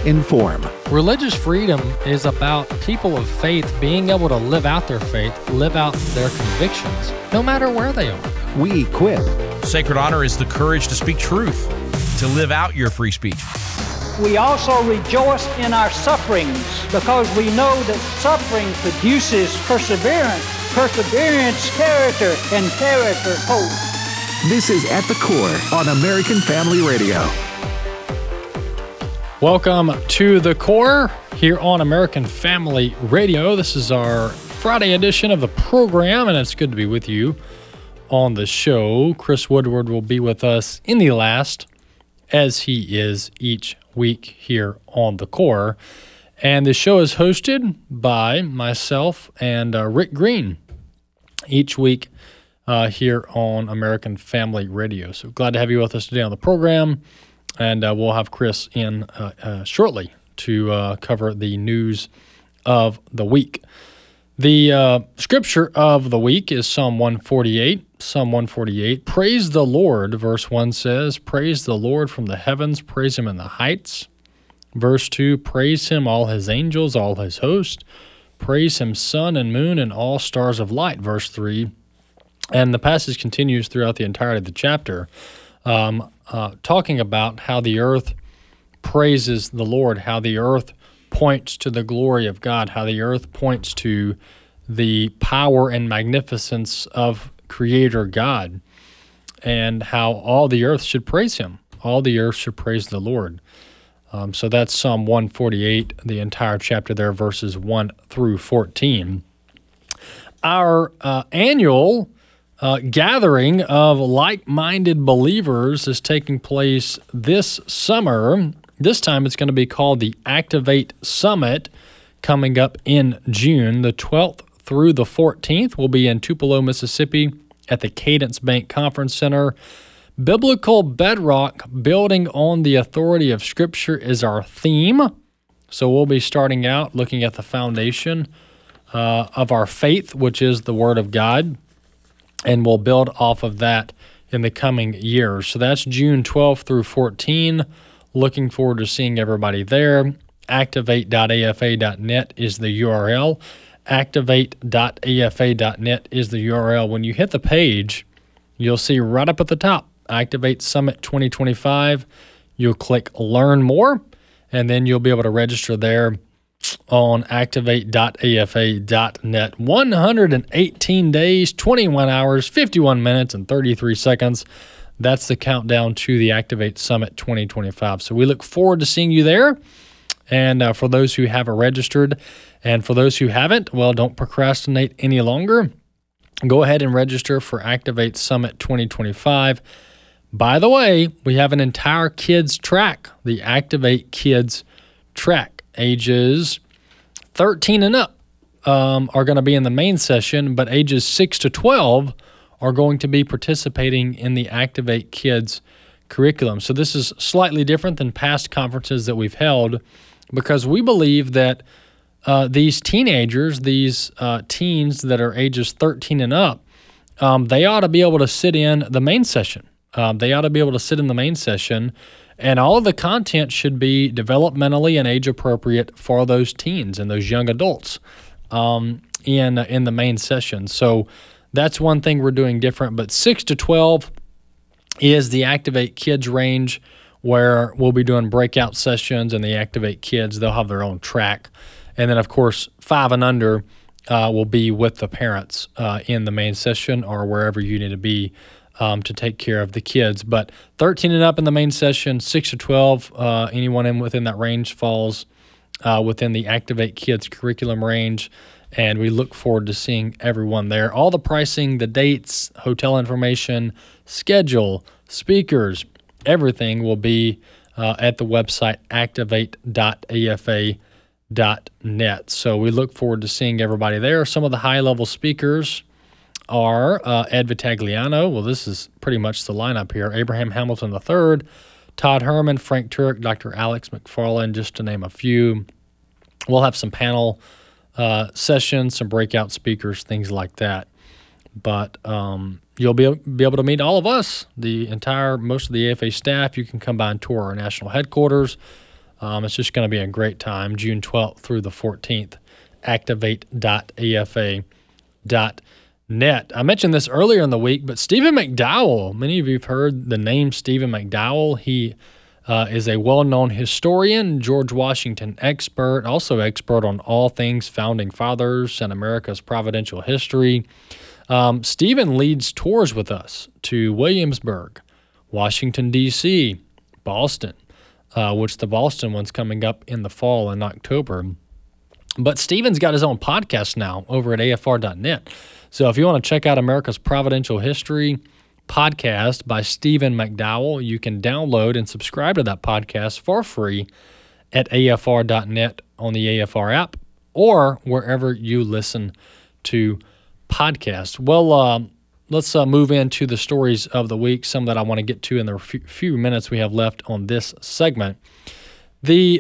inform. Religious freedom is about people of faith being able to live out their faith, live out their convictions, no matter where they are. We equip. Sacred honor is the courage to speak truth, to live out your free speech. We also rejoice in our sufferings because we know that suffering produces perseverance, perseverance, character, and character, hope. This is At the Core on American Family Radio. Welcome to The Core here on American Family Radio. This is our Friday edition of the program, and it's good to be with you on the show. Chris Woodward will be with us in the last, as he is each week here on The Core. And the show is hosted by myself and Rick Green each week here on American Family Radio. So glad to have you with us today on the program. And we'll have Chris in shortly to cover the news of the week. The scripture of the week is Psalm 148. Psalm 148, praise the Lord, verse 1 says, praise the Lord from the heavens, praise him in the heights. Verse 2, praise him, all his angels, all his host. Praise him, sun and moon and all stars of light. Verse 3, and the passage continues throughout the entirety of the chapter, talking about how the earth praises the Lord, how the earth points to the glory of God, how the earth points to the power and magnificence of Creator God, and how all the earth should praise him. All the earth should praise the Lord. So that's Psalm 148, the entire chapter there, verses 1 through 14. Our annual gathering of like-minded believers is taking place this summer. This time it's going to be called the Activate Summit, coming up in June. The 12th through the 14th will be in Tupelo, Mississippi at the Cadence Bank Conference Center. Biblical bedrock, building on the authority of Scripture, is our theme. So we'll be starting out looking at the foundation of our faith, which is the Word of God, and we'll build off of that in the coming years. So that's June 12th through 14. Looking forward to seeing everybody there. Activate.afa.net is the URL. Activate.afa.net is the URL. When you hit the page, you'll see right up at the top, Activate Summit 2025. You'll click Learn More, and then you'll be able to register there on activate.afa.net. 118 days, 21 hours, 51 minutes, and 33 seconds. That's the countdown to the Activate Summit 2025. So we look forward to seeing you there. And for those who have registered, and for those who haven't, well, don't procrastinate any longer. Go ahead and register for Activate Summit 2025. By the way, we have an entire kids track, the Activate Kids track. Ages 13 and up are going to be in the main session, but ages 6 to 12 are going to be participating in the Activate Kids curriculum. So this is slightly different than past conferences that we've held, because we believe that these teenagers, these teens that are ages 13 and up, they ought to be able to sit in the main session. They ought to be able to sit in the main session, and all of the content should be developmentally and age appropriate for those teens and those young adults in the main session. So that's one thing we're doing different. But 6 to 12 is the Activate Kids range, where we'll be doing breakout sessions, and the Activate Kids, they'll have their own track. And then, of course, 5 and under will be with the parents in the main session or wherever you need to be to take care of the kids. But 13 and up in the main session, 6 to 12, anyone within that range falls within the Activate Kids curriculum range. And we look forward to seeing everyone there. All the pricing, the dates, hotel information, schedule, speakers, everything will be at the website activate.afa.net. So we look forward to seeing everybody there. Some of the high-level speakers are Ed Vitagliano. Well, this is pretty much the lineup here. Abraham Hamilton III, Todd Herman, Frank Turek, Dr. Alex McFarland, just to name a few. We'll have some panel sessions, some breakout speakers, things like that. But you'll be able to meet all of us, most of the AFA staff. You can come by and tour our national headquarters. It's just going to be a great time, June 12th through the 14th. Activate.afa.net. I mentioned this earlier in the week, but Stephen McDowell, many of you have heard the name Stephen McDowell. He is a well-known historian, George Washington expert, also expert on all things founding fathers and America's providential history. Stephen leads tours with us to Williamsburg, Washington, D.C., Boston, which the Boston one's coming up in the fall in October. But Stephen's got his own podcast now over at afr.net. So if you want to check out America's Providential History podcast by Stephen McDowell, you can download and subscribe to that podcast for free at afr.net on the AFR app or wherever you listen to podcasts. Well, let's move into the stories of the week, some that I want to get to in the few minutes we have left on this segment. The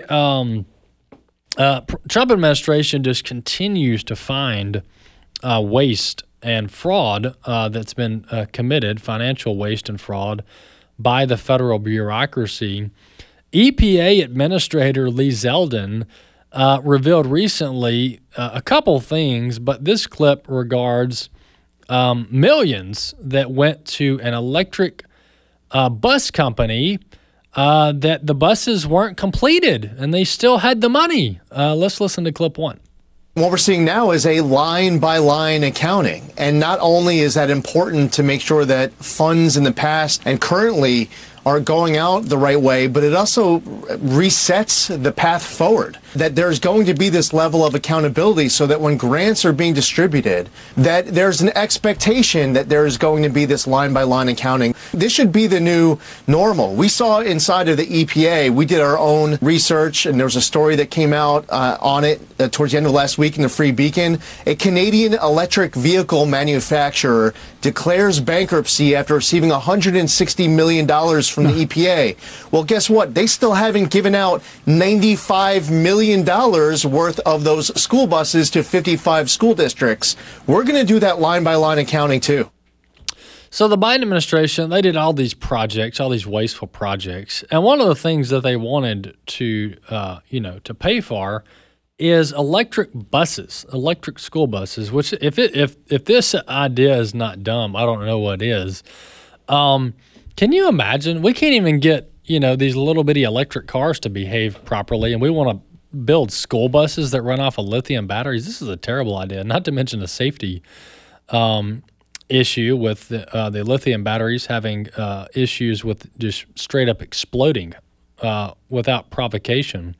Trump administration just continues to find waste and fraud that's been committed, financial waste and fraud, by the federal bureaucracy. EPA Administrator Lee Zeldin revealed recently a couple things, but this clip regards millions that went to an electric bus company that the buses weren't completed and they still had the money. Let's listen to clip one. What we're seeing now is a line-by-line accounting. And not only is that important to make sure that funds in the past and currently are going out the right way, but it also resets the path forward, that there's going to be this level of accountability so that when grants are being distributed, that there's an expectation that there's going to be this line-by-line accounting. This should be the new normal. We saw inside of the EPA, we did our own research, and there was a story that came out on it towards the end of last week in the Free Beacon. A Canadian electric vehicle manufacturer declares bankruptcy after receiving $160 million from the EPA. Well, guess what? They still haven't given out $95 million worth of those school buses to 55 school districts. We're going to do that line-by-line accounting, too. So the Biden administration, they did all these projects, all these wasteful projects. And one of the things that they wanted to, to pay for is electric buses, electric school buses, which if this idea is not dumb, I don't know what is. Can you imagine? We can't even get, these little bitty electric cars to behave properly, and we want to build school buses that run off of lithium batteries. This is a terrible idea, not to mention the safety issue with the lithium batteries having issues with just straight up exploding without provocation.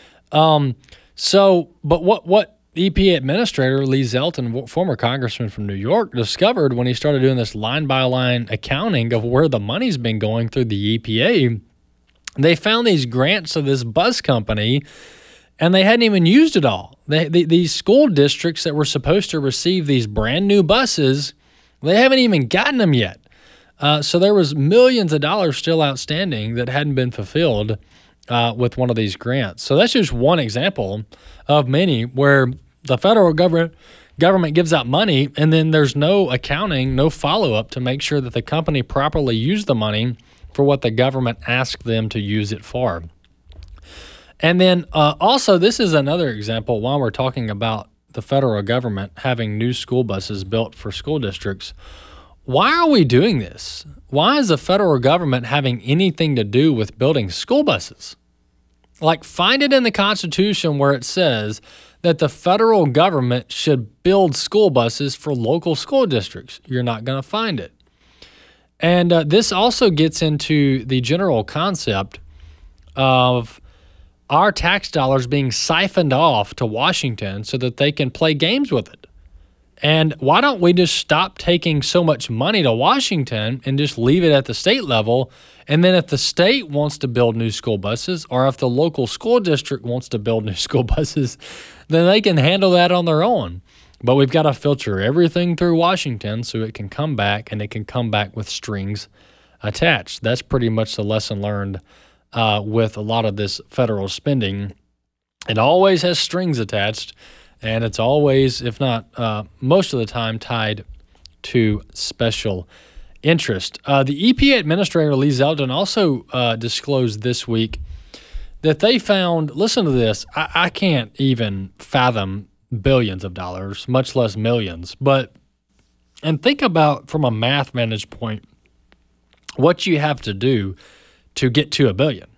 But what EPA Administrator Lee Zeldin, former congressman from New York, discovered when he started doing this line-by-line accounting of where the money's been going through the EPA, they found these grants to this bus company, and they hadn't even used it all. These school districts that were supposed to receive these brand-new buses, they haven't even gotten them yet. So there was millions of dollars still outstanding that hadn't been fulfilled with one of these grants. So that's just one example of many where the federal government gives out money and then there's no accounting, no follow-up to make sure that the company properly used the money for what the government asked them to use it for. And then also, this is another example while we're talking about the federal government having new school buses built for school districts. Why are we doing this? Why is the federal government having anything to do with building school buses? Like, find it in the Constitution where it says that the federal government should build school buses for local school districts. You're not going to find it. And this also gets into the general concept of our tax dollars being siphoned off to Washington so that they can play games with it. And why don't we just stop taking so much money to Washington and just leave it at the state level? And then if the state wants to build new school buses, or if the local school district wants to build new school buses, then they can handle that on their own. But we've got to filter everything through Washington so it can come back, and it can come back with strings attached. That's pretty much the lesson learned with a lot of this federal spending. It always has strings attached. And it's always, if not most of the time, tied to special interest. The EPA Administrator Lee Zeldin also disclosed this week that they found, listen to this, I can't even fathom billions of dollars, much less millions. And think about from a math vantage point, what you have to do to get to $1 billion.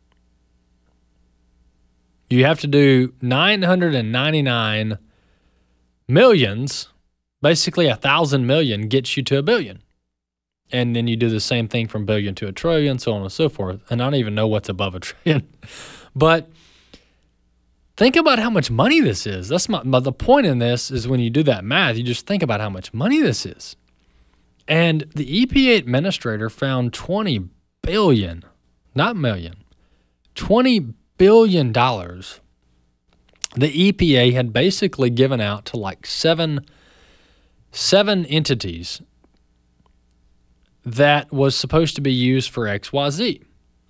You have to do 999 millions, basically 1,000 million gets you to $1 billion. And then you do the same thing from billion to a trillion, so on and so forth. And I don't even know what's above a trillion. But think about how much money this is. But the point in this is when you do that math, you just think about how much money this is. And the EPA administrator found $20 billion, not million, $20 billion. The EPA had basically given out to like seven entities that was supposed to be used for XYZ.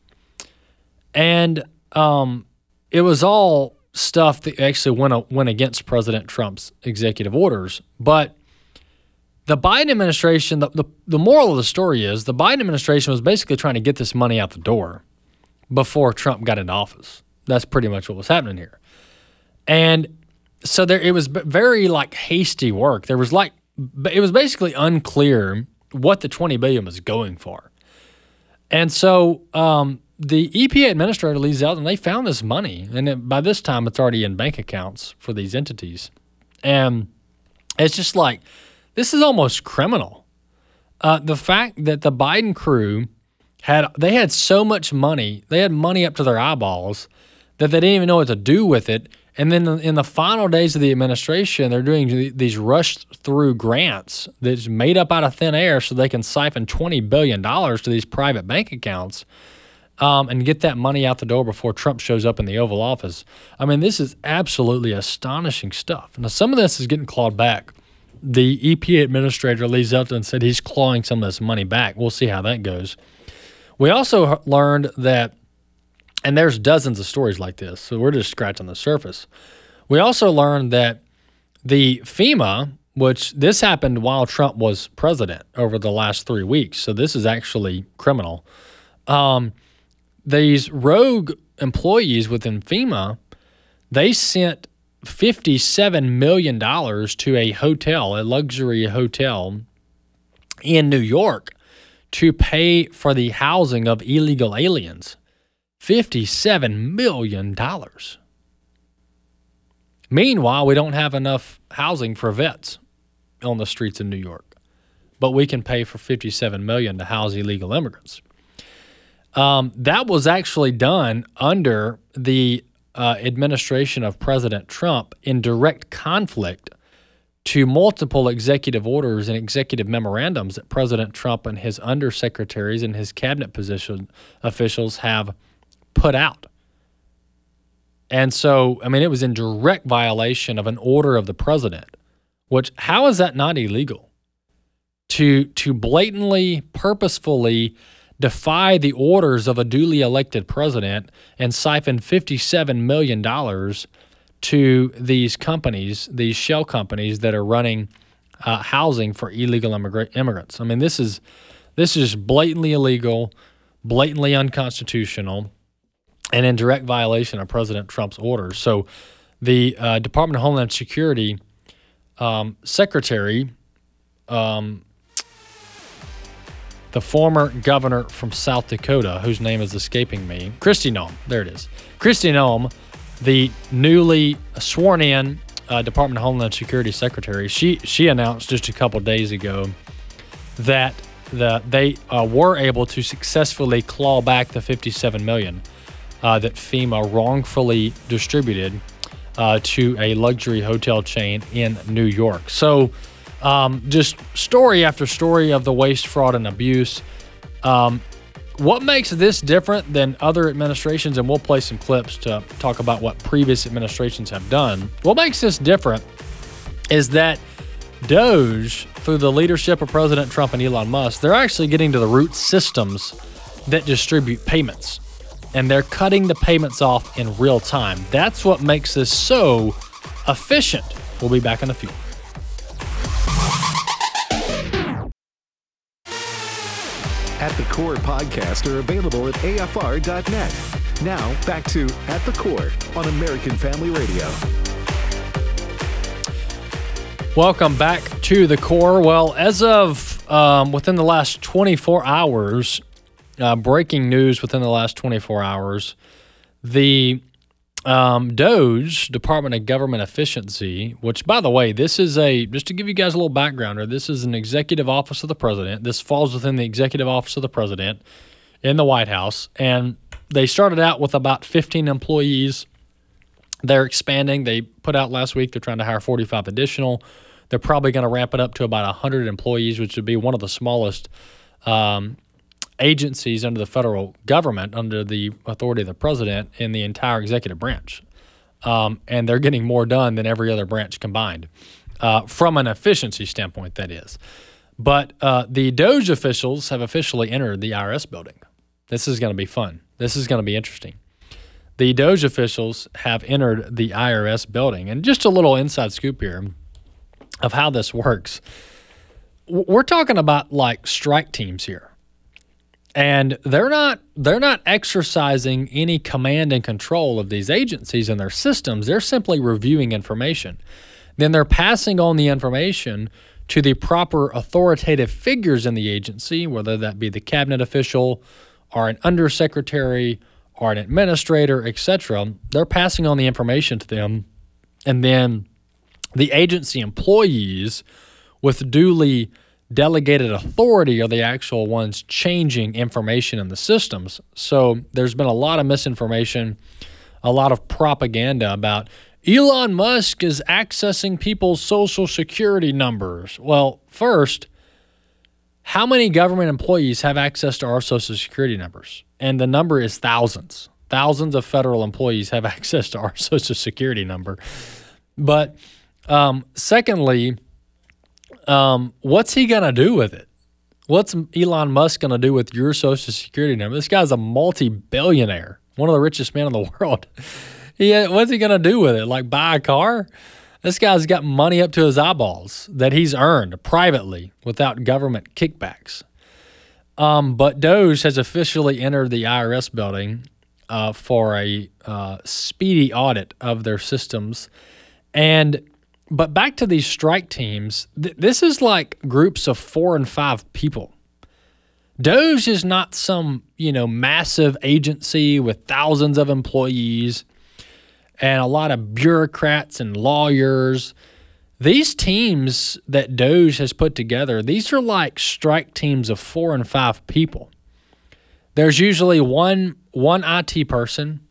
And it was all stuff that actually went against President Trump's executive orders. But the Biden administration, the moral of the story is the Biden administration was basically trying to get this money out the door before Trump got into office. That's pretty much what was happening here. And so it was very like hasty work. It was basically unclear what the $20 billion was going for. And so the EPA administrator leads out and they found this money. And by this time, it's already in bank accounts for these entities. And it's just like, this is almost criminal. The fact that the Biden crew had so much money, they had money up to their eyeballs, that they didn't even know what to do with it. And then in the final days of the administration, they're doing these rushed-through grants that's made up out of thin air so they can siphon $20 billion to these private bank accounts and get that money out the door before Trump shows up in the Oval Office. I mean, this is absolutely astonishing stuff. Now, some of this is getting clawed back. The EPA administrator, Lee Zeldin, said he's clawing some of this money back. We'll see how that goes. We also learned that, and there's dozens of stories like this, so we're just scratching the surface. We also learned that the FEMA, which this happened while Trump was president over the last 3 weeks, so this is actually criminal. These rogue employees within FEMA, they sent $57 million to a hotel, a luxury hotel in New York to pay for the housing of illegal aliens. $57 million. Meanwhile, we don't have enough housing for vets on the streets of New York, but we can pay for $57 million to house illegal immigrants. That was actually done under the administration of President Trump in direct conflict to multiple executive orders and executive memorandums that President Trump and his undersecretaries and his cabinet position officials have put out. And so, I mean, it was in direct violation of an order of the president, which, how is that not illegal? To blatantly, purposefully defy the orders of a duly elected president and siphon $57 million to these companies, these shell companies that are running housing for illegal immigrants. I mean, this is blatantly illegal, blatantly unconstitutional, and in direct violation of President Trump's orders. So the Department of Homeland Security secretary, the former governor from South Dakota, whose name is escaping me, Kristi Noem, there it is. Kristi Noem, the newly sworn-in Department of Homeland Security secretary, she announced just a couple days ago that they were able to successfully claw back the $57 million that FEMA wrongfully distributed to a luxury hotel chain in New York. So just story after story of the waste, fraud, and abuse. What makes this different than other administrations, and we'll play some clips to talk about what previous administrations have done. What makes this different is that DOGE, through the leadership of President Trump and Elon Musk, they're actually getting to the root systems that distribute payments. And they're cutting the payments off in real time. That's what makes this so efficient. We'll be back in a few. At the Core podcasts are available at AFR.net. Now, back to At the Core on American Family Radio. Welcome back to The Core. Well, as of within the last 24 hours, breaking news within the last 24 hours, the DOGE, Department of Government Efficiency, which, by the way, this is just to give you guys a little backgrounder, this is an executive office of the president. This falls within the executive office of the president in the White House. And they started out with about 15 employees. They're expanding. They put out last week they're trying to hire 45 additional. They're probably going to ramp it up to about 100 employees, which would be one of the smallest agencies under the federal government, under the authority of the president, in the entire executive branch. And they're getting more done than every other branch combined, from an efficiency standpoint, that is. But the DOGE officials have officially entered the IRS building. This is going to be fun. This is going to be interesting. The DOGE officials have entered the IRS building. And just a little inside scoop here of how this works. We're talking about like strike teams here. And they're not exercising any command and control of these agencies and their systems. They're simply reviewing information. Then they're passing on the information to the proper authoritative figures in the agency, whether that be the cabinet official or an undersecretary or an administrator, etc. They're passing on the information to them, and then the agency employees with duly delegated authority are the actual ones changing information in the systems. So there's been a lot of misinformation, a lot of propaganda about Elon Musk is accessing people's social security numbers. Well, first, how many government employees have access to our social security numbers? And the number is thousands. Thousands of federal employees have access to our social security number. But secondly, what's he going to do with it? What's Elon Musk going to do with your social security number? This guy's a multi-billionaire, one of the richest men in the world. What's he going to do with it? Like buy a car? This guy's got money up to his eyeballs that he's earned privately without government kickbacks. But DOGE has officially entered the IRS building for a speedy audit of their systems. But back to these strike teams, this is like groups of 4 and 5 people. DOGE is not some, massive agency with thousands of employees and a lot of bureaucrats and lawyers. These teams that DOGE has put together, these are like strike teams of 4 and 5 people. There's usually one IT person,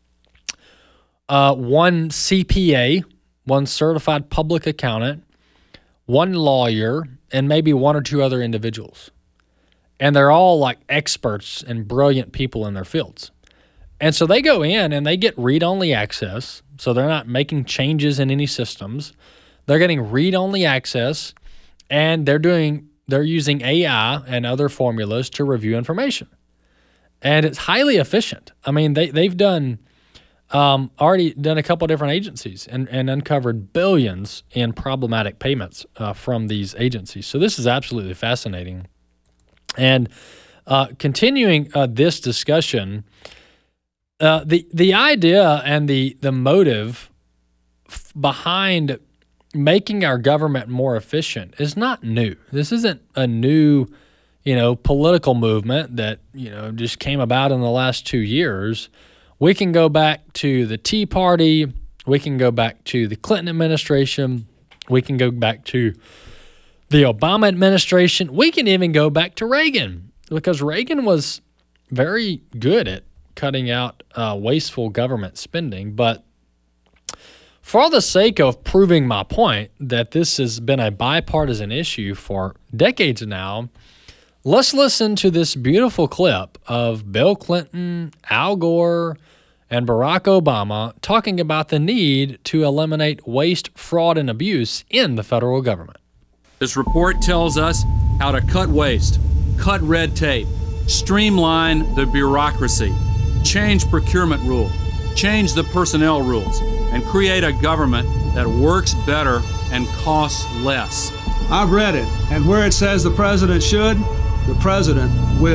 one CPA, one certified public accountant, one lawyer, and maybe 1 or 2 other individuals. And they're all like experts and brilliant people in their fields. And so they go in and they get read-only access. So they're not making changes in any systems. They're getting read-only access, and they're using AI and other formulas to review information. And it's highly efficient. I mean, they've done already done a couple different agencies and uncovered billions in problematic payments from these agencies. So this is absolutely fascinating. And continuing this discussion, the idea and the motive behind making our government more efficient is not new. This isn't a new, political movement that, just came about in the last 2 years. We can go back to the Tea Party. We can go back to the Clinton administration. We can go back to the Obama administration. We can even go back to Reagan, because Reagan was very good at cutting out wasteful government spending. But for the sake of proving my point that this has been a bipartisan issue for decades now, let's listen to this beautiful clip of Bill Clinton, Al Gore, and Barack Obama talking about the need to eliminate waste, fraud, and abuse in the federal government. This report tells us how to cut waste, cut red tape, streamline the bureaucracy, change procurement rules, change the personnel rules, and create a government that works better and costs less. I've read it, and where it says the president should, the president will.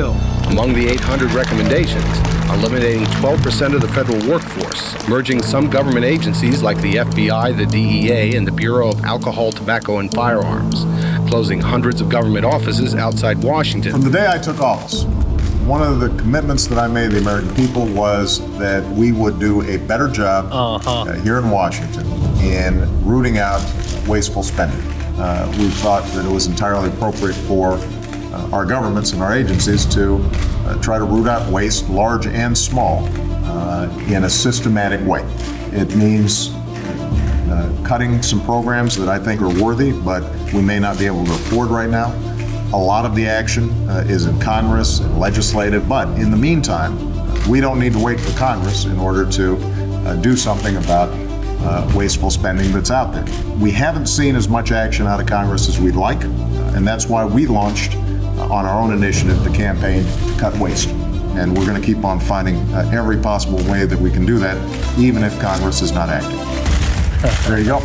Among the 800 recommendations, eliminating 12% of the federal workforce, merging some government agencies like the FBI, the DEA, and the Bureau of Alcohol, Tobacco, and Firearms, closing hundreds of government offices outside Washington. From the day I took office, one of the commitments that I made to the American people was that we would do a better job here in Washington in rooting out wasteful spending. We thought that it was entirely appropriate for our governments and our agencies to try to root out waste, large and small, in a systematic way. It means cutting some programs that I think are worthy, but we may not be able to afford right now. A lot of the action is in Congress and legislative, but in the meantime, we don't need to wait for Congress in order to do something about wasteful spending that's out there. We haven't seen as much action out of Congress as we'd like, and that's why we launched on our own initiative the campaign to cut waste. And we're going to keep on finding every possible way that we can do that, even if Congress is not acting. There you go.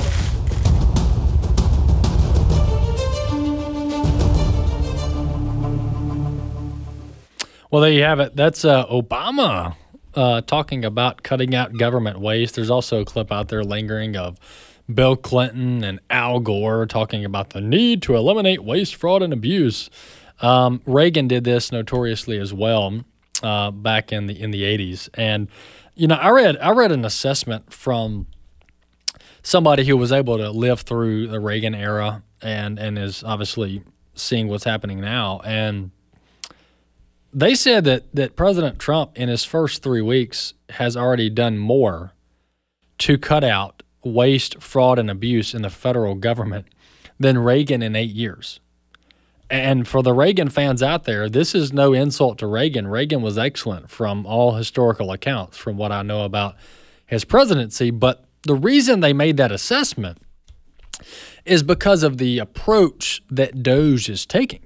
Well, there you have it. That's Obama talking about cutting out government waste. There's also a clip out there lingering of Bill Clinton and Al Gore talking about the need to eliminate waste, fraud, and abuse. Reagan did this notoriously as well back in the 80s. And I read an assessment from somebody who was able to live through the Reagan era and is obviously seeing what's happening now. And they said that President Trump in his first 3 weeks has already done more to cut out waste, fraud, and abuse in the federal government than Reagan in 8 years. And for the Reagan fans out there, this is no insult to Reagan. Reagan was excellent from all historical accounts, from what I know about his presidency. But the reason they made that assessment is because of the approach that DOGE is taking.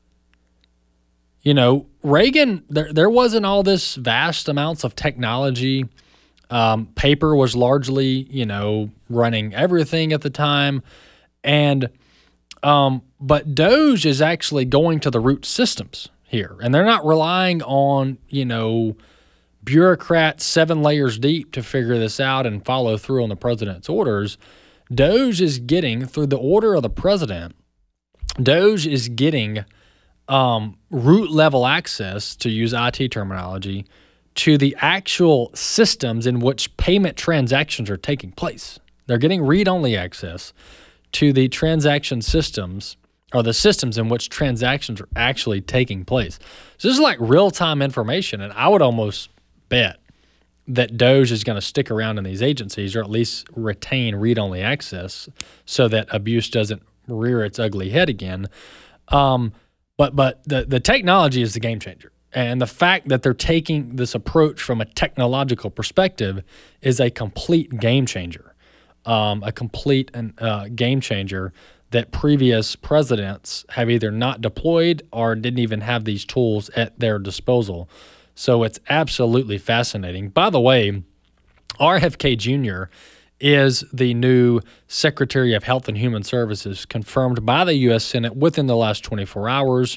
Reagan, there wasn't all this vast amounts of technology. Paper was largely, running everything at the time. But DOGE is actually going to the root systems here. And they're not relying on, bureaucrats 7 layers deep to figure this out and follow through on the president's orders. DOGE is getting, through the order of the president, DOGE is getting root level access, to use IT terminology, to the actual systems in which payment transactions are taking place. They're getting read-only access to the transaction systems, or the systems in which transactions are actually taking place. So this is like real-time information, and I would almost bet that DOGE is going to stick around in these agencies, or at least retain read-only access, so that abuse doesn't rear its ugly head again. But the technology is the game changer. And the fact that they're taking this approach from a technological perspective is a complete game changer. Game changer that previous presidents have either not deployed or didn't even have these tools at their disposal. So it's absolutely fascinating. By the way, RFK Jr. is the new Secretary of Health and Human Services, confirmed by the U.S. Senate within the last 24 hours.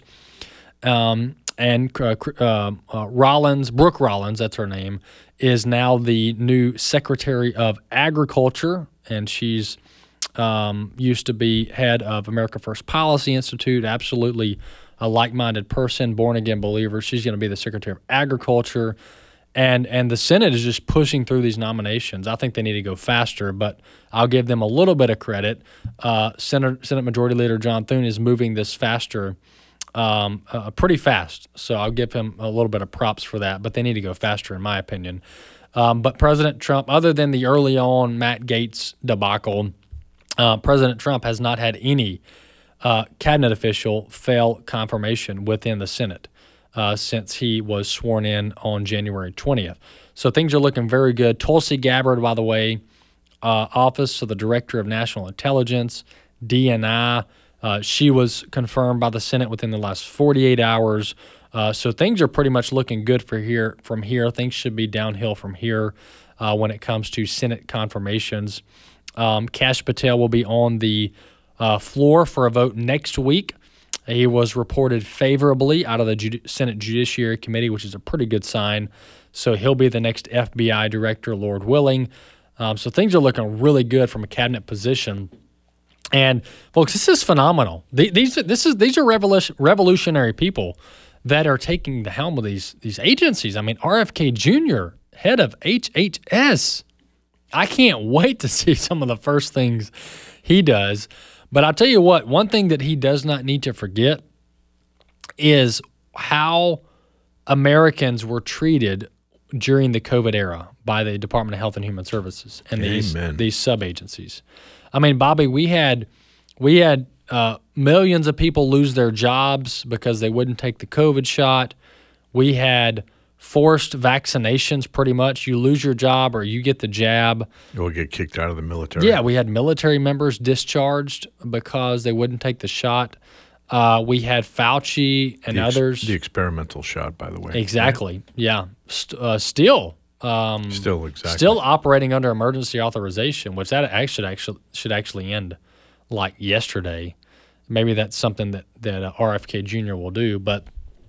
Brooke Rollins, that's her name, is now the new Secretary of Agriculture, and she's used to be head of America First Policy Institute, absolutely a like-minded person, born-again believer. She's going to be the Secretary of Agriculture. And the Senate is just pushing through these nominations. I think they need to go faster, but I'll give them a little bit of credit. Senate Majority Leader John Thune is moving this faster, pretty fast. So I'll give him a little bit of props for that, but they need to go faster, in my opinion. But President Trump, other than the early on Matt Gaetz debacle, President Trump has not had any cabinet official fail confirmation within the Senate since he was sworn in on January 20th. So things are looking very good. Tulsi Gabbard, by the way, Office of the Director of National Intelligence, DNI, she was confirmed by the Senate within the last 48 hours. So things are pretty much looking good from here. Things should be downhill from here when it comes to Senate confirmations. Kash Patel will be on the floor for a vote next week. He was reported favorably out of the Senate Judiciary Committee, which is a pretty good sign. So he'll be the next FBI director, Lord willing. So things are looking really good from a cabinet position. And folks, this is phenomenal. These are revolutionary people that are taking the helm of these agencies. I mean, RFK Jr., head of HHS. I can't wait to see some of the first things he does. But I'll tell you what, one thing that he does not need to forget is how Americans were treated during the COVID era by the Department of Health and Human Services and these sub-agencies. I mean, Bobby, we had millions of people lose their jobs because they wouldn't take the COVID shot. We had forced vaccinations pretty much. You lose your job or you get the jab. Or get kicked out of the military. Yeah, we had military members discharged because they wouldn't take the shot. We had Fauci and others. The experimental shot, by the way. Exactly. Right? Yeah. Still operating under emergency authorization, which that should actually end like yesterday. Maybe that's something that RFK Jr. will do. But,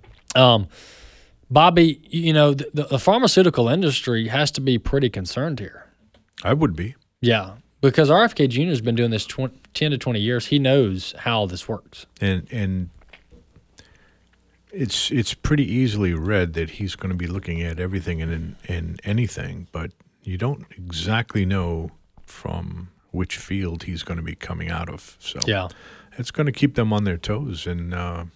Bobby, you know, the pharmaceutical industry has to be pretty concerned here. I would be. Yeah, because RFK Jr. has been doing this 10 to 20 years. He knows how this works. And it's pretty easily read that he's going to be looking at everything and anything, but you don't exactly know from which field he's going to be coming out of. So yeah, it's going to keep them on their toes, and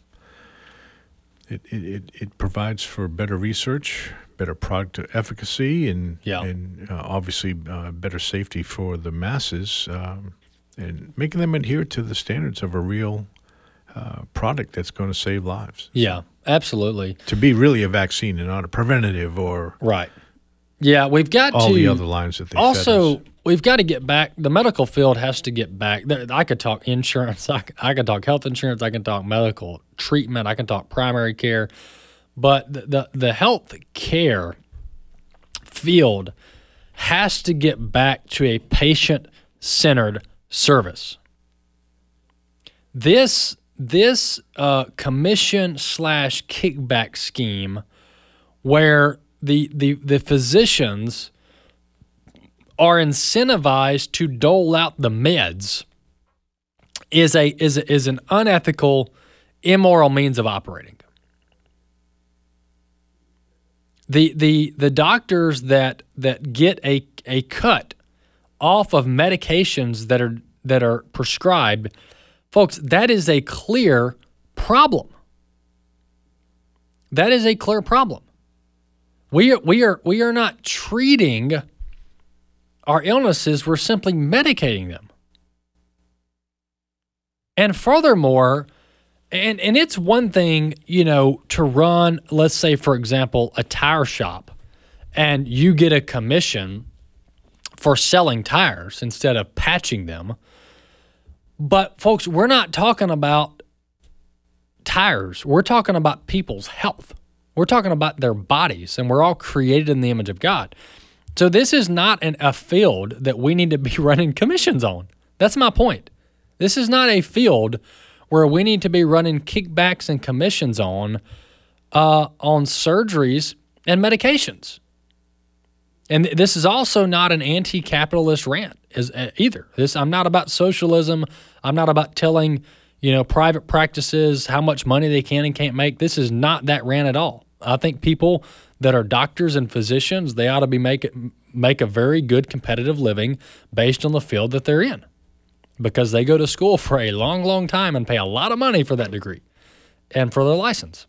it provides for better research, better product efficacy, and obviously better safety for the masses, and making them adhere to the standards of a real product that's going to save lives. Yeah, absolutely. To be really a vaccine and not a preventative or right. Yeah, we've got all the other lines that they also. We've got to get back. The medical field has to get back. I could talk insurance. I could talk health insurance. I can talk medical treatment. I can talk primary care. But the health care field has to get back to a patient-centered service. This commission/kickback scheme where the physicians are incentivized to dole out the meds is an unethical, immoral means of operating. The doctors that get a cut off of medications that are prescribed, folks, that is a clear problem. That is a clear problem. We are not treating our illnesses, we're simply medicating them. And furthermore, and it's one thing, you know, to run, let's say, for example, a tire shop, and you get a commission for selling tires instead of patching them. But folks, we're not talking about tires. We're talking about people's health. We're talking about their bodies, and we're all created in the image of God. So this is not a field that we need to be running commissions on. That's my point. This is not a field where we need to be running kickbacks and commissions on surgeries and medications. And this is also not an anti-capitalist rant either. I'm not about socialism. I'm not about telling, private practices how much money they can and can't make. This is not that rant at all. I think people that are doctors and physicians, they ought to be make a very good competitive living based on the field that they're in, because they go to school for a long, long time and pay a lot of money for that degree and for their license.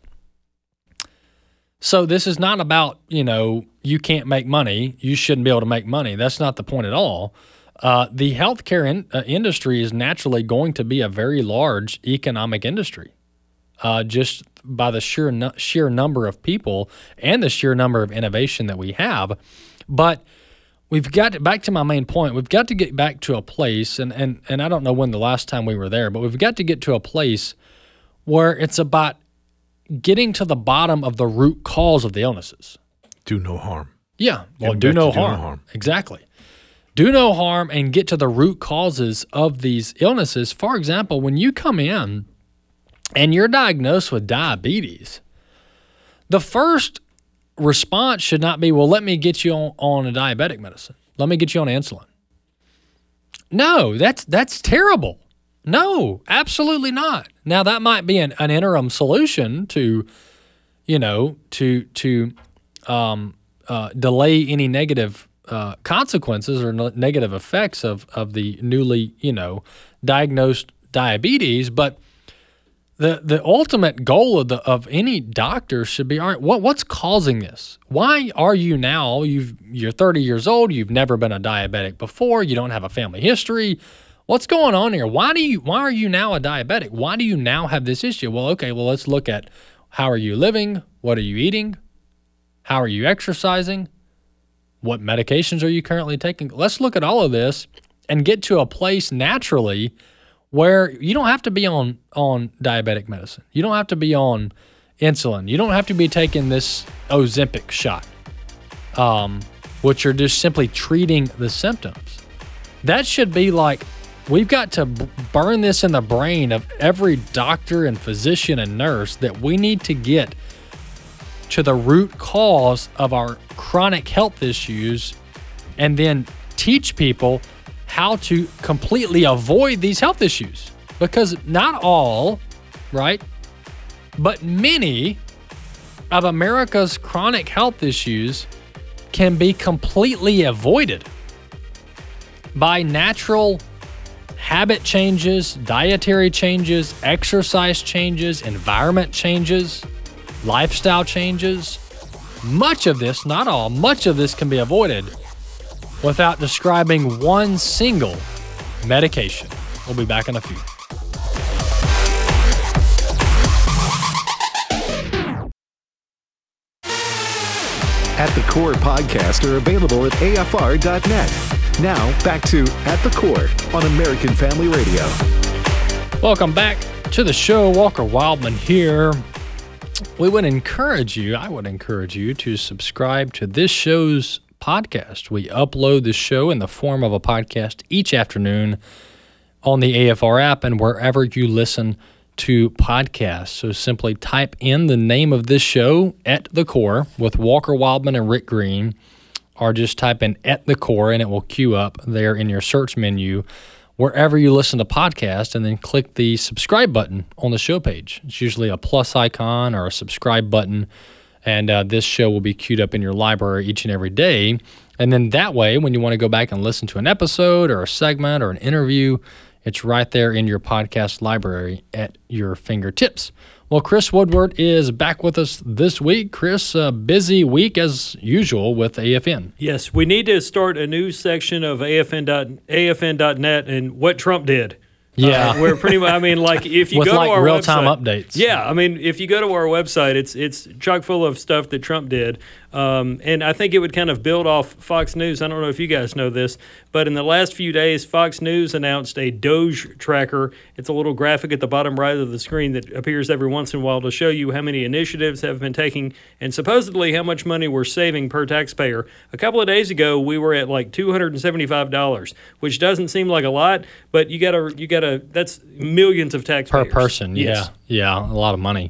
So this is not about, you can't make money, you shouldn't be able to make money. That's not the point at all. The healthcare industry is naturally going to be a very large economic industry, just by the sheer number of people and the sheer number of innovation that we have. But we've got to, back to my main point, we've got to get back to a place, and I don't know when the last time we were there, but we've got to get to a place where it's about getting to the bottom of the root cause of the illnesses. Do no harm. Yeah, well, do no harm. Exactly. Do no harm and get to the root causes of these illnesses. For example, when you come in and you're diagnosed with diabetes, the first response should not be, well, let me get you on a diabetic medicine. Let me get you on insulin. No, that's terrible. No, absolutely not. Now, that might be an interim solution to, delay any negative consequences or negative effects of the newly, diagnosed diabetes. But the ultimate goal of any doctor should be, all right, what's causing this? Why are you now, you're 30 years old, you've never been a diabetic before, you don't have a family history. What's going on here? Why are you now a diabetic? Why do you now have this issue? Well, okay, let's look at how are you living? What are you eating? How are you exercising? What medications are you currently taking? Let's look at all of this and get to a place naturally where you don't have to be on diabetic medicine. You don't have to be on insulin. You don't have to be taking this Ozempic shot, which are just simply treating the symptoms. That should be like, we've got to burn this in the brain of every doctor and physician and nurse that we need to get to the root cause of our chronic health issues and then teach people how to completely avoid these health issues. Because not all, right, but many of America's chronic health issues can be completely avoided by natural habit changes, dietary changes, exercise changes, environment changes, lifestyle changes. Much of this, not all, much of this can be avoided without describing one single medication. We'll be back in a few. At the Core podcasts are available at AFR.net. Now, back to At the Core on American Family Radio. Welcome back to the show. Walker Wildman here. I would encourage you to subscribe to this show's podcast. We upload the show in the form of a podcast each afternoon on the AFR app and wherever you listen to podcasts. So simply type in the name of this show, At the Core, with Walker Wildman and Rick Green, or just type in At the Core and it will queue up there in your search menu wherever you listen to podcasts, and then click the subscribe button on the show page. It's usually a plus icon or a subscribe button, and this show will be queued up in your library each and every day. And then that way, when you want to go back and listen to an episode or a segment or an interview, it's right there in your podcast library at your fingertips. Well, Chris Woodward is back with us this week. Chris, a busy week as usual with AFN. Yes, we need to start a new section of AFN.net and what Trump did. Yeah, we're pretty much. I mean, like if you with go to our real-time website, updates. Yeah, I mean, if you go to our website, it's chock full of stuff that Trump did, and I think it would kind of build off Fox News. I don't know if you guys know this, but in the last few days, Fox News announced a Doge tracker. It's a little graphic at the bottom right of the screen that appears every once in a while to show you how many initiatives have been taking and supposedly how much money we're saving per taxpayer. A couple of days ago, we were at like $275, which doesn't seem like a lot, but you gotta. That's millions of taxpayers per person. Yes. Yeah, a lot of money.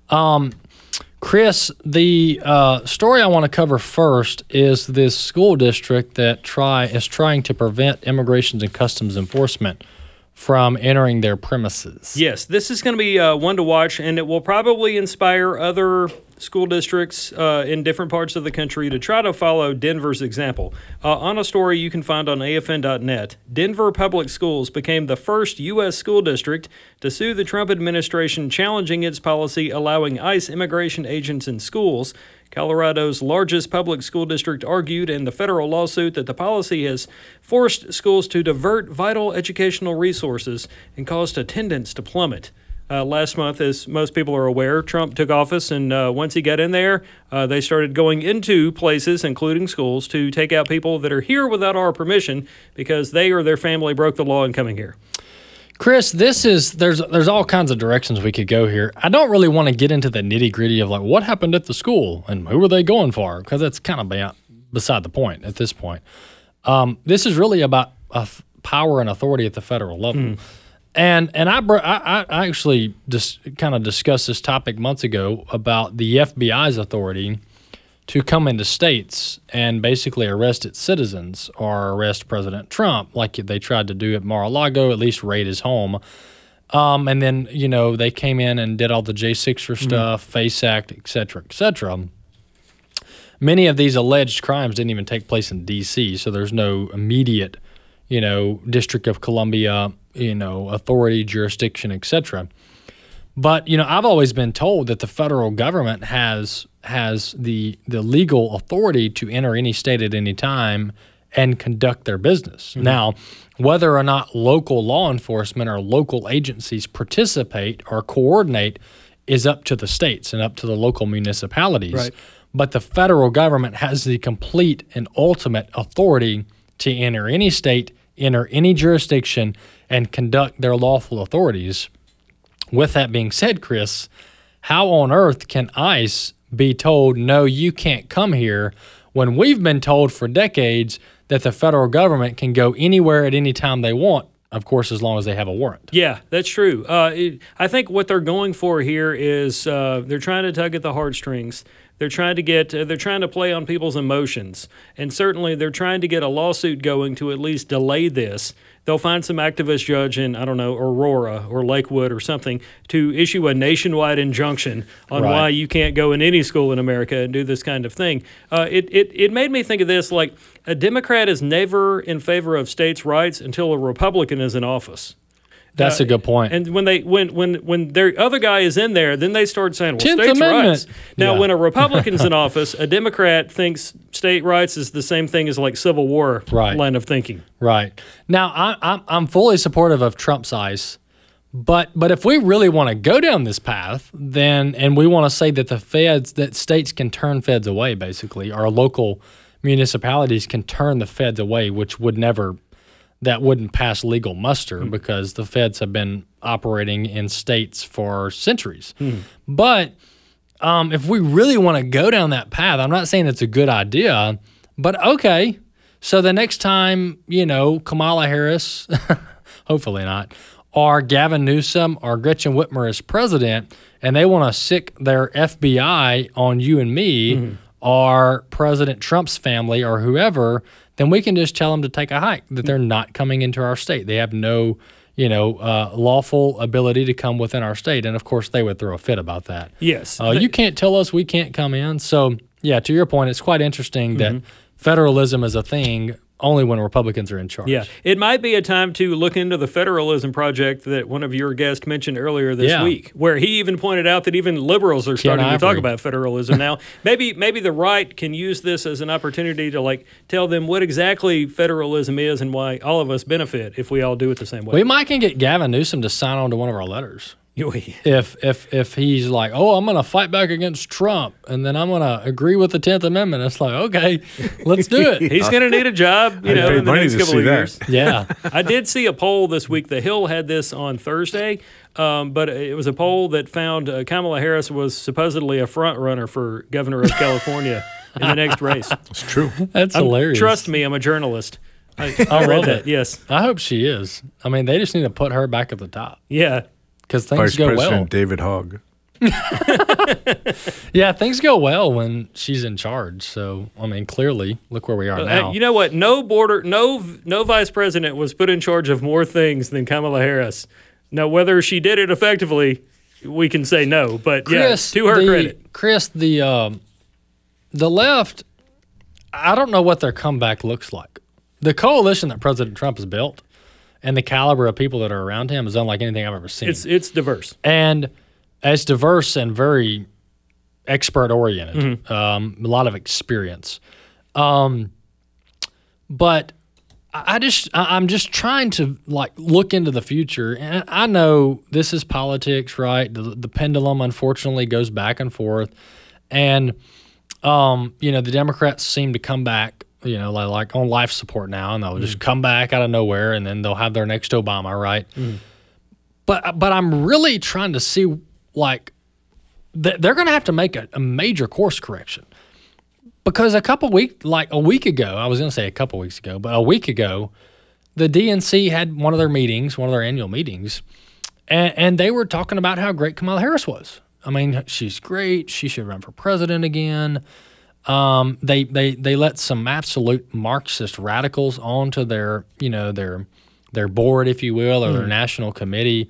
Chris, the story I want to cover first is this school district that is trying to prevent Immigration and Customs Enforcement from entering their premises. Yes, this is going to be one to watch, and it will probably inspire other school districts in different parts of the country to try to follow Denver's example. On a story you can find on AFN.net, Denver Public Schools became the first U.S. school district to sue the Trump administration, challenging its policy allowing ICE immigration agents in schools. Colorado's largest public school district argued in the federal lawsuit that the policy has forced schools to divert vital educational resources and caused attendance to plummet. Last month, as most people are aware, Trump took office, and once he got in there, they started going into places, including schools, to take out people that are here without our permission because they or their family broke the law in coming here. Chris, there's all kinds of directions we could go here. I don't really want to get into the nitty-gritty of like what happened at the school and who were they going for, because that's kind of beside the point at this point. This is really about power and authority at the federal level. And I actually just kind of discussed this topic months ago about the FBI's authority to come into states and basically arrest its citizens or arrest President Trump, like they tried to do at Mar-a-Lago, at least raid his home. And then, they came in and did all the J6 stuff, FACE Act, et cetera, et cetera. Many of these alleged crimes didn't even take place in D.C., so there's no immediate, District of Columbia, authority, jurisdiction, et cetera. But, I've always been told that the federal government has the legal authority to enter any state at any time and conduct their business. Now, whether or not local law enforcement or local agencies participate or coordinate is up to the states and up to the local municipalities. Right. But the federal government has the complete and ultimate authority to enter any state, enter any jurisdiction, and conduct their lawful authorities. With that being said, Chris, how on earth can ICE be told, no, you can't come here, when we've been told for decades that the federal government can go anywhere at any time they want, of course, as long as they have a warrant? Yeah, that's true. I think what they're going for here is they're trying to tug at the heartstrings. They're trying to play on people's emotions, and certainly they're trying to get a lawsuit going to at least delay this. They'll find some activist judge in, I don't know, Aurora or Lakewood or something to issue a nationwide injunction on why you can't go in any school in America and do this kind of thing. It made me think of this, like a Democrat is never in favor of states' rights until a Republican is in office. That's a good point. And when their other guy is in there, then they start saying, well, 10th states' Amendment. rights. Now, when a Republican's in office, a Democrat thinks state rights is the same thing as like Civil War line of thinking. Right. Now, I'm fully supportive of Trump's ICE, but if we really want to go down this path, and we want to say that that states can turn feds away, basically, or local municipalities can turn the feds away, which that wouldn't pass legal muster because the feds have been operating in states for centuries. But if we really want to go down that path, I'm not saying it's a good idea, but okay. So the next time, Kamala Harris, hopefully not, or Gavin Newsom or Gretchen Whitmer is president, and they want to sick their FBI on you and me, or President Trump's family or whoever, then we can just tell them to take a hike, that they're not coming into our state. They have no, lawful ability to come within our state. And, of course, they would throw a fit about that. Yes. You can't tell us we can't come in. So, yeah, to your point, it's quite interesting that federalism is a thing only when Republicans are in charge. Yeah. It might be a time to look into the federalism project that one of your guests mentioned earlier this week, where he even pointed out that even liberals are starting to talk about federalism now. Maybe the right can use this as an opportunity to tell them what exactly federalism is and why all of us benefit if we all do it the same way. We might can get Gavin Newsom to sign on to one of our letters. If he's like, I'm going to fight back against Trump, and then I'm going to agree with the 10th Amendment, it's like, okay, let's do it. He's going to need a job, in the next couple of years. Yeah. I did see a poll this week. The Hill had this on Thursday, but it was a poll that found Kamala Harris was supposedly a front runner for governor of California in the next race. That's true. That's hilarious. Trust me, I'm a journalist. I read that. Yes. I hope she is. I mean, they just need to put her back at the top. Yeah. Because things go well. Vice President David Hogg. Yeah, things go well when she's in charge. So, I mean, clearly, look where we are now. You know what? No vice president was put in charge of more things than Kamala Harris. Now, whether she did it effectively, we can say no. But Chris, to her credit. Chris, the left, I don't know what their comeback looks like. The coalition that President Trump has built and the caliber of people that are around him is unlike anything I've ever seen. It's diverse. And it's diverse and very expert-oriented, a lot of experience. But I'm just trying to look into the future. And I know this is politics, right? The pendulum, unfortunately, goes back and forth. And, the Democrats seem to come back, like on life support now, and they'll just come back out of nowhere, and then they'll have their next Obama, right? But I'm really trying to see, they're going to have to make a major course correction. Because a week ago, I was going to say a couple weeks ago, but a week ago, the DNC had one of their annual meetings, and they were talking about how great Kamala Harris was. I mean, she's great. She should run for president again. They let some absolute Marxist radicals onto their board, if you will, or their national committee.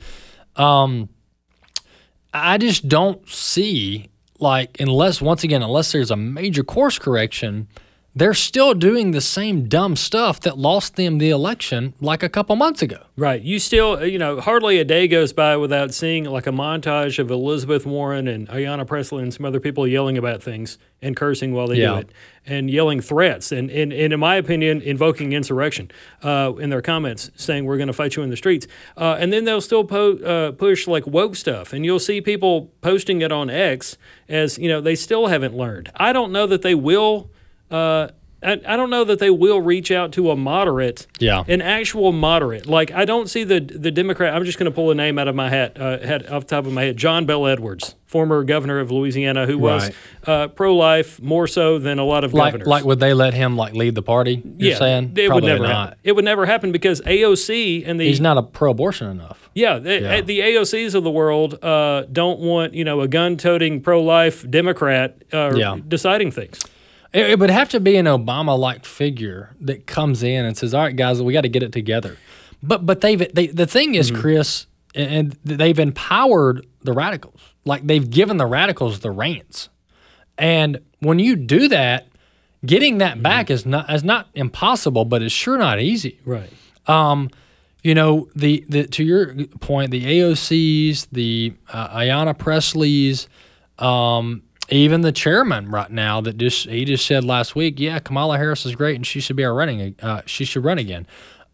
I just don't see, unless there's a major course correction, they're still doing the same dumb stuff that lost them the election like a couple months ago. Right. You still, hardly a day goes by without seeing like a montage of Elizabeth Warren and Ayanna Pressley and some other people yelling about things and cursing while they do it and yelling threats and in my opinion, invoking insurrection in their comments, saying we're going to fight you in the streets. And then they'll still push like woke stuff. And you'll see people posting it on X as, they still haven't learned. I don't know that they will. I don't know that they will reach out to a moderate, an actual moderate. Like, I don't see the Democrat. I'm just going to pull a name out of my hat off the top of my head. John Bel Edwards, former governor of Louisiana, who was pro-life more so than a lot of governors. Like, would they let him lead the party? You're saying it probably would never happen. It would never happen because AOC and he's not a pro-abortion enough. The AOCs of the world don't want a gun-toting pro-life Democrat deciding things. It would have to be an Obama-like figure that comes in and says, "All right, guys, we got to get it together." But the thing is, Chris, and they've empowered the radicals. Like, they've given the radicals the reins, and when you do that, getting that back is not impossible, but it's sure not easy. Right. To your point, the AOCs, the Ayanna Presleys. Even the chairman right now he just said last week, Kamala Harris is great and she should be she should run again.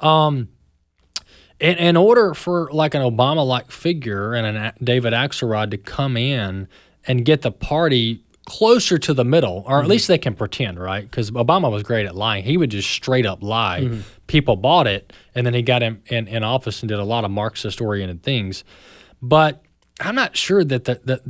In order for like an Obama-like figure and a David Axelrod to come in and get the party closer to the middle, or at least they can pretend, right? Because Obama was great at lying. He would just straight up lie. People bought it, and then he got in office and did a lot of Marxist-oriented things. But I'm not sure that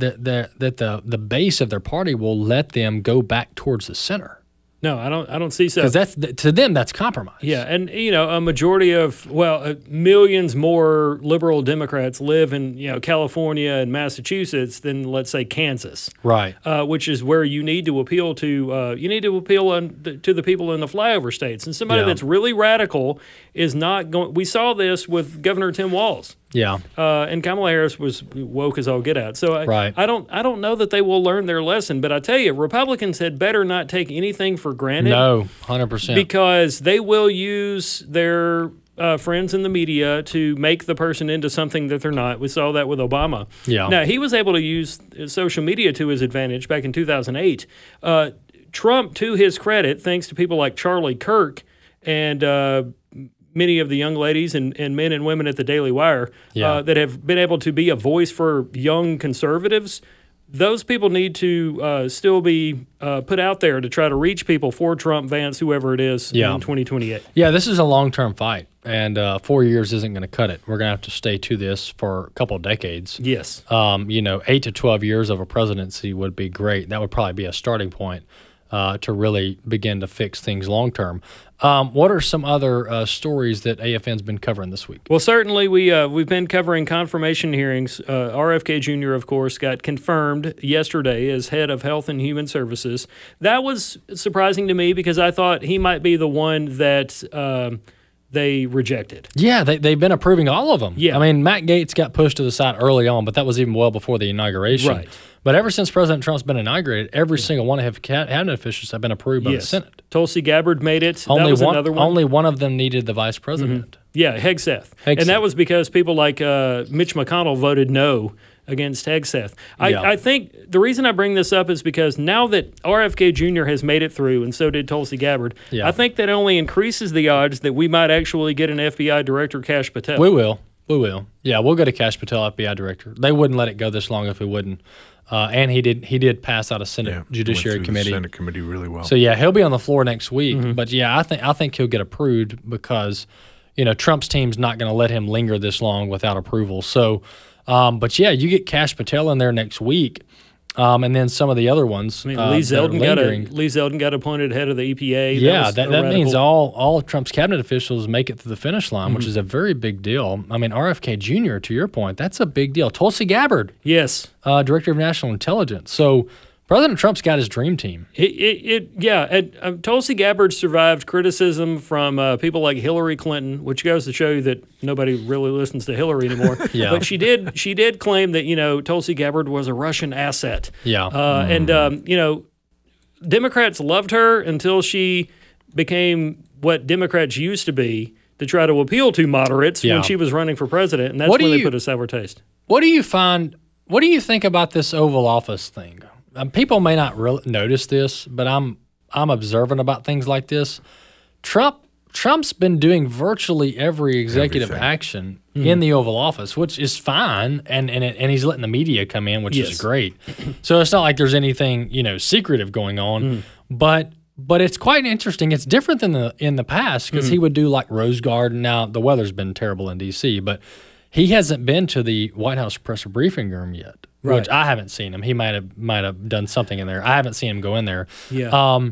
the base of their party will let them go back towards the center. No, I don't see so. Because to them, that's compromise. Yeah, and a majority of millions more liberal Democrats live in California and Massachusetts than, let's say, Kansas. Right. Which is where you need to appeal to. You need to appeal to the people in the flyover states, and somebody that's really radical is not going. We saw this with Governor Tim Walz. Yeah. And Kamala Harris was woke as all get out. So I don't know that they will learn their lesson. But I tell you, Republicans had better not take anything for granted. No, 100%. Because they will use their friends in the media to make the person into something that they're not. We saw that with Obama. Yeah. Now, he was able to use social media to his advantage back in 2008. Trump, to his credit, thanks to people like Charlie Kirk and many of the young ladies and men and women at the Daily Wire that have been able to be a voice for young conservatives, those people need to still be put out there to try to reach people for Trump, Vance, whoever it is in 2028. Yeah, this is a long-term fight, and 4 years isn't going to cut it. We're going to have to stay to this for a couple of decades. Yes. 8 to 12 years of a presidency would be great. That would probably be a starting point to really begin to fix things long-term. What are some other stories that AFN's been covering this week? Well, certainly we've been covering confirmation hearings. RFK Jr., of course, got confirmed yesterday as head of Health and Human Services. That was surprising to me because I thought he might be the one that they rejected. Yeah, they've been approving all of them. Yeah. I mean, Matt Gaetz got pushed to the side early on, but that was even well before the inauguration. Right. But ever since President Trump's been inaugurated, every single one of his cabinet officials have been approved by the Senate. Tulsi Gabbard made it. Another one. Only one of them needed the vice president. Yeah, Hegseth. And that was because people like Mitch McConnell voted no against Hegseth. I think the reason I bring this up is because now that RFK Jr. has made it through, and so did Tulsi Gabbard, I think that only increases the odds that we might actually get an FBI director, Kash Patel. We will. Yeah, we'll go to Kash Patel, FBI director. They wouldn't let it go this long if we wouldn't. And he did pass out a Senate Judiciary Committee. The Senate Committee really well. So he'll be on the floor next week. But I think he'll get approved because Trump's team's not going to let him linger this long without approval. So, you get Kash Patel in there next week. And then some of the other ones. I mean, Lee Zeldin got appointed head of the EPA. Yeah, that means all of Trump's cabinet officials make it to the finish line, which is a very big deal. I mean, RFK Jr., to your point, that's a big deal. Tulsi Gabbard. Yes. Director of National Intelligence. So President Trump's got his dream team. Tulsi Gabbard survived criticism from people like Hillary Clinton, which goes to show you that nobody really listens to Hillary anymore. Yeah. But she did claim that, Tulsi Gabbard was a Russian asset. Yeah. And Democrats loved her until she became what Democrats used to be to try to appeal to moderates when she was running for president, and that's when they put a sour taste. What do you think about this Oval Office thing? People may not notice this, but I'm observant about things like this. Trump's been doing virtually every executive action in the Oval Office, which is fine, and he's letting the media come in, which is great. So it's not like there's anything secretive going on, but it's quite interesting. It's different than in the past because he would do like Rose Garden. Now the weather's been terrible in D.C., but he hasn't been to the White House press briefing room yet. Right. Which I haven't seen him. He might have done something in there. I haven't seen him go in there. Yeah.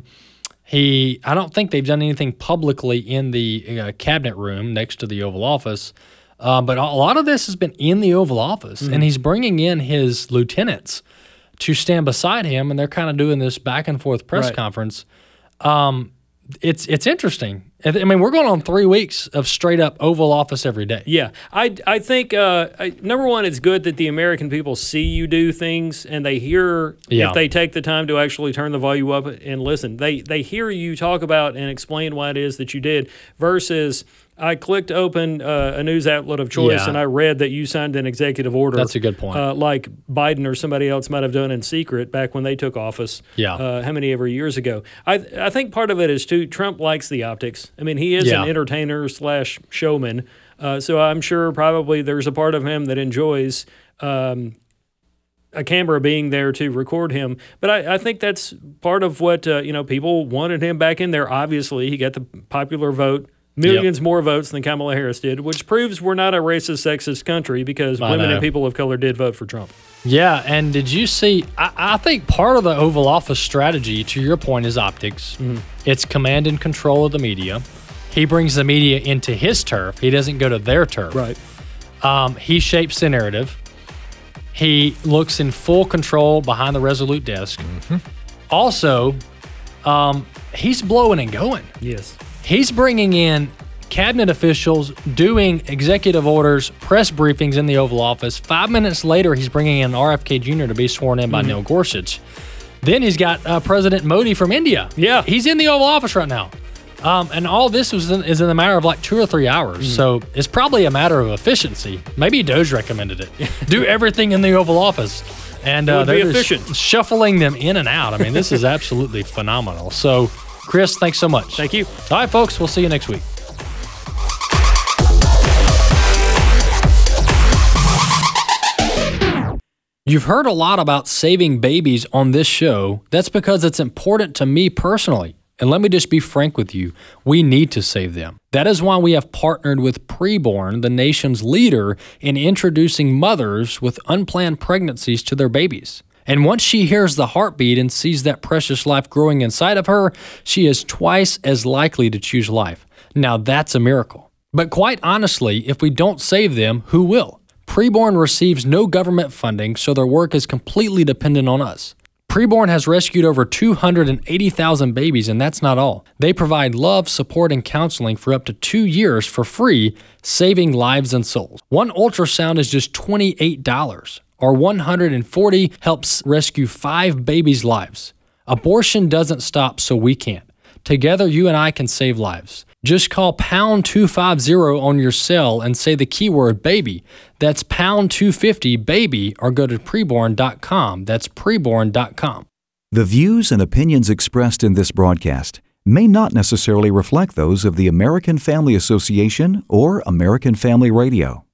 I don't think they've done anything publicly in the cabinet room next to the Oval Office. But a lot of this has been in the Oval Office, and he's bringing in his lieutenants to stand beside him, and they're kind of doing this back and forth press conference. It's interesting. I mean, we're going on 3 weeks of straight up Oval Office every day. Yeah. I think, number one, it's good that the American people see you do things and they hear, if they take the time to actually turn the volume up and listen, they hear you talk about and explain why it is that you did versus I clicked open a news outlet of choice and I read that you signed an executive order. That's a good point. Like Biden or somebody else might have done in secret back when they took office. Yeah. How many ever years ago? I think part of it is too. Trump likes the optics. I mean, he is an entertainer / showman. So I'm sure probably there's a part of him that enjoys a camera being there to record him. But I think that's part of what people wanted him back in there. Obviously, he got the popular vote. Millions more votes than Kamala Harris did, which proves we're not a racist, sexist country because women and people of color did vote for Trump. Yeah, and did you see, I think part of the Oval Office strategy, to your point, is optics. It's command and control of the media. He brings the media into his turf. He doesn't go to their turf. Right. He shapes the narrative. He looks in full control behind the Resolute desk. Also, he's blowing and going. Yes. He's bringing in cabinet officials, doing executive orders, press briefings in the Oval Office. 5 minutes later, he's bringing in RFK Jr. to be sworn in by Neil Gorsuch. Then he's got President Modi from India. Yeah. He's in the Oval Office right now. And all this is in a matter of like 2 or 3 hours. So it's probably a matter of efficiency. Maybe Doge recommended it. Do everything in the Oval Office. And they're just shuffling them in and out. I mean, this is absolutely phenomenal. So, Chris, thanks so much. Thank you. All right, folks, we'll see you next week. You've heard a lot about saving babies on this show. That's because it's important to me personally. And let me just be frank with you, we need to save them. That is why we have partnered with Preborn, the nation's leader in introducing mothers with unplanned pregnancies to their babies. And once she hears the heartbeat and sees that precious life growing inside of her, she is twice as likely to choose life. Now that's a miracle. But quite honestly, if we don't save them, who will? Preborn receives no government funding, so their work is completely dependent on us. Preborn has rescued over 280,000 babies, and that's not all. They provide love, support, and counseling for up to 2 years for free, saving lives and souls. One ultrasound is just $28. Or $140 helps rescue 5 babies' lives. Abortion doesn't stop, so we can't. Together, you and I can save lives. Just call pound 250 on your cell and say the keyword baby. That's pound 250 baby, or go to preborn.com. That's preborn.com. The views and opinions expressed in this broadcast may not necessarily reflect those of the American Family Association or American Family Radio.